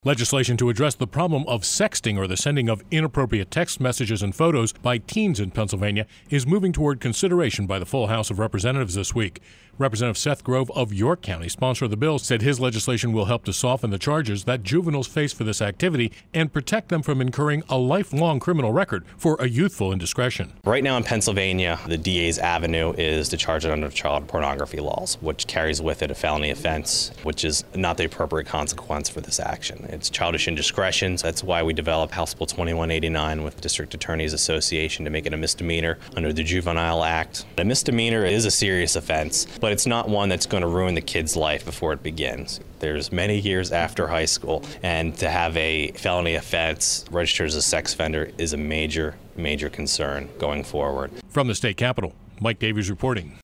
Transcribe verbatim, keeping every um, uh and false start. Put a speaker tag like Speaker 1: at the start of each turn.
Speaker 1: Legislation to address the problem of sexting, or the sending of inappropriate text messages and photos by teens in Pennsylvania, is moving toward consideration by the full House of Representatives this week. Representative Seth Grove of York County, sponsor of the bill, said his legislation will help to soften the charges that juveniles face for this activity and protect them from incurring a lifelong criminal record for a youthful indiscretion.
Speaker 2: Right now in Pennsylvania, the D A's avenue is to charge it under child pornography laws, which carries with it a felony offense, which is not the appropriate consequence for this action. It's childish indiscretion. That's why we developed House Bill twenty-one eighty-nine with District Attorneys Association to make it a misdemeanor under the Juvenile Act. A misdemeanor is a serious offense, but it's not one that's going to ruin the kid's life before it begins. There's many years after high school, and to have a felony offense registered as a sex offender is a major, major concern going forward.
Speaker 1: From the state capitol, Mike Davies reporting.